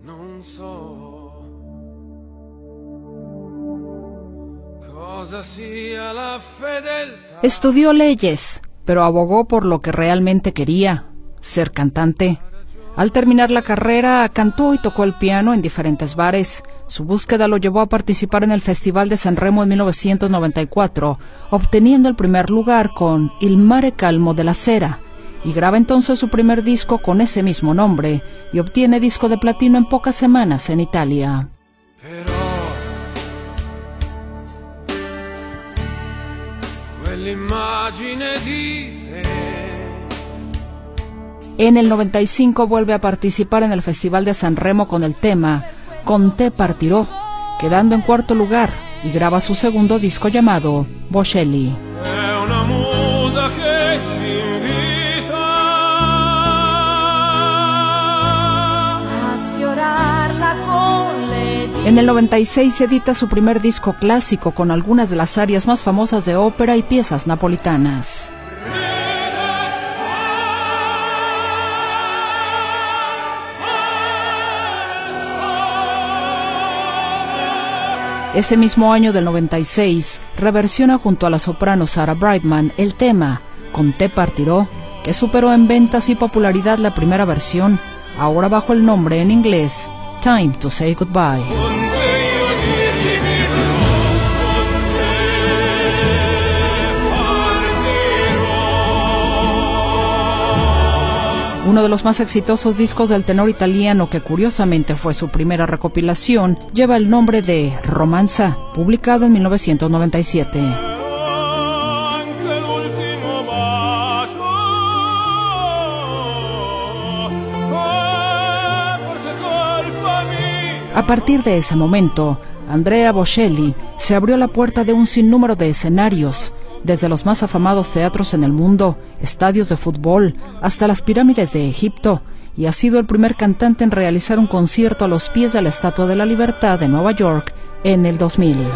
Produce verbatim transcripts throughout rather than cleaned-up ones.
Non so cosa sia la fedeltà. Estudió leyes, pero abogó por lo que realmente quería, ser cantante. Al terminar la carrera, cantó y tocó el piano en diferentes bares. Su búsqueda lo llevó a participar en el Festival de San Remo en mil novecientos noventa y cuatro, obteniendo el primer lugar con Il mare calmo della sera, y graba entonces su primer disco con ese mismo nombre, y obtiene disco de platino en pocas semanas en Italia. Però quell'immagine di te. En el noventa y cinco vuelve a participar en el Festival de San Remo con el tema Con te partirò, quedando en cuarto lugar, y graba su segundo disco llamado Bocelli. È una musa che ci invita a sfiorarla con le dita. En el noventa y seis edita su primer disco clásico con algunas de las arias más famosas de ópera y piezas napolitanas. Ese mismo año del noventa y seis, reversiona junto a la soprano Sarah Brightman el tema Con te partirò, que superó en ventas y popularidad la primera versión, ahora bajo el nombre en inglés Time to Say Goodbye. Uno de los más exitosos discos del tenor italiano, que curiosamente fue su primera recopilación, lleva el nombre de Romanza, publicado en mil novecientos noventa y siete. A partir de ese momento, Andrea Bocelli se abrió la puerta de un sinnúmero de escenarios, desde los más afamados teatros en el mundo, estadios de fútbol, hasta las pirámides de Egipto, y ha sido el primer cantante en realizar un concierto a los pies de la Estatua de la Libertad de Nueva York en el dos mil.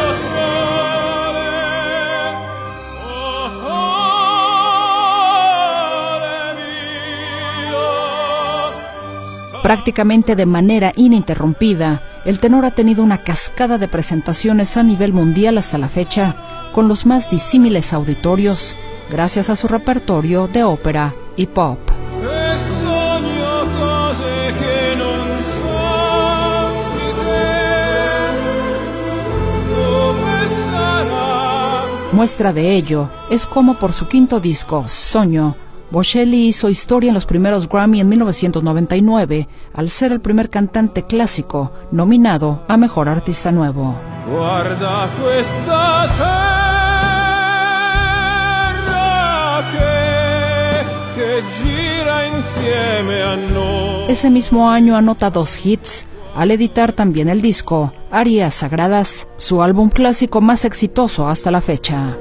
Prácticamente de manera ininterrumpida, el tenor ha tenido una cascada de presentaciones a nivel mundial hasta la fecha, con los más disímiles auditorios, gracias a su repertorio de ópera y pop. Muestra de ello es como por su quinto disco, Sogno, Bocelli hizo historia en los primeros Grammy en mil novecientos noventa y nueve, al ser el primer cantante clásico nominado a Mejor Artista Nuevo. Guarda questa terra che, che gira insieme a noi. Ese mismo año anota dos hits, al editar también el disco Arias Sagradas, su álbum clásico más exitoso hasta la fecha.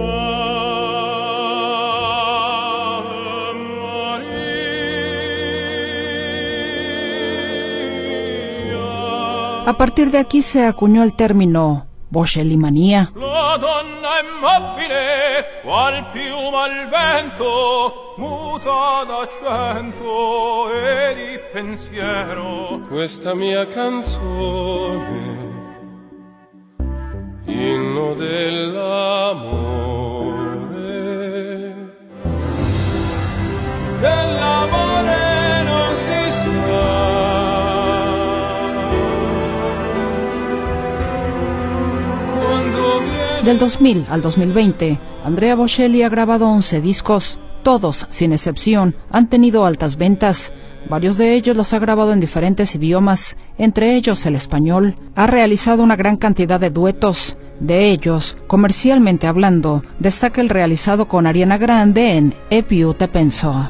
A partir de aquí se acuñó el término Bocellimanía. La donna immobile, qual piuma al vento, muta d'accento e di pensiero. Questa mia canzone, inno dell'amore, dell'amore non si sa. Del dos mil al dos mil veinte, Andrea Bocelli ha grabado once discos. Todos, sin excepción, han tenido altas ventas. Varios de ellos los ha grabado en diferentes idiomas, entre ellos el español. Ha realizado una gran cantidad de duetos. De ellos, comercialmente hablando, destaca el realizado con Ariana Grande en E più te penso.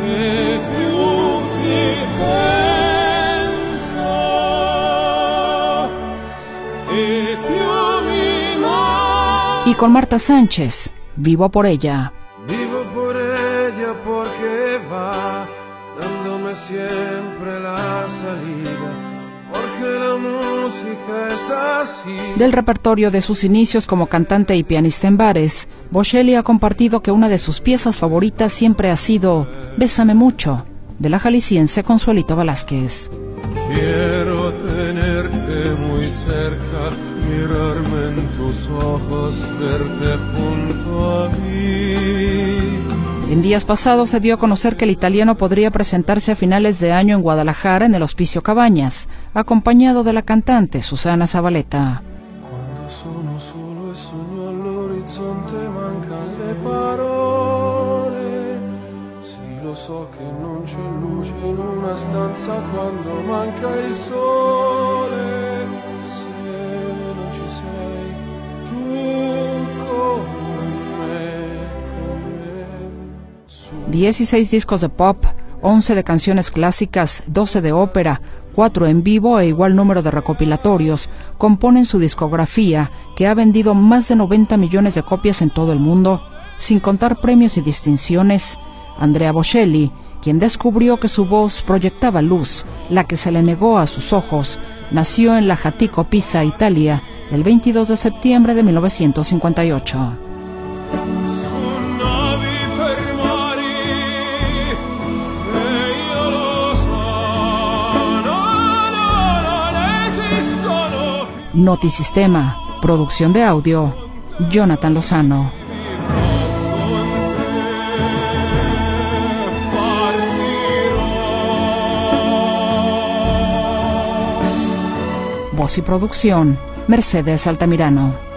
Y con Marta Sánchez, Vivo por ella. Vivo por ella porque va dándome siempre la salida, porque la música es así. Del repertorio de sus inicios como cantante y pianista en bares, Bocelli ha compartido que una de sus piezas favoritas siempre ha sido Bésame mucho, de la jalisciense Consuelito Velázquez. Quiero tenerte muy cerca, mirarme en tus ojos, verte junto a mí. En días pasados se dio a conocer que el italiano podría presentarse a finales de año en Guadalajara en el Hospicio Cabañas, acompañado de la cantante Susana Zabaleta. Quando sono solo e sogno all'orizzonte mancan le parole. Sì, lo so che non c'è luce in una stanza quando manca il sole. Se non ci sei tu con me, con me. dieciséis discos de pop, once de canciones clásicas, doce de ópera, cuatro en vivo e igual número de recopilatorios componen su discografía, que ha vendido más de noventa millones de copias en todo el mundo, sin contar premios y distinciones. Andrea Bocelli, quien descubrió que su voz proyectaba luz, la que se le negó a sus ojos, nació en Lajatico, Pisa, Italia, el veintidós de septiembre de mil novecientos cincuenta y ocho. Notisistema, producción de audio, Jonathan Lozano. Voz y producción, Mercedes Altamirano.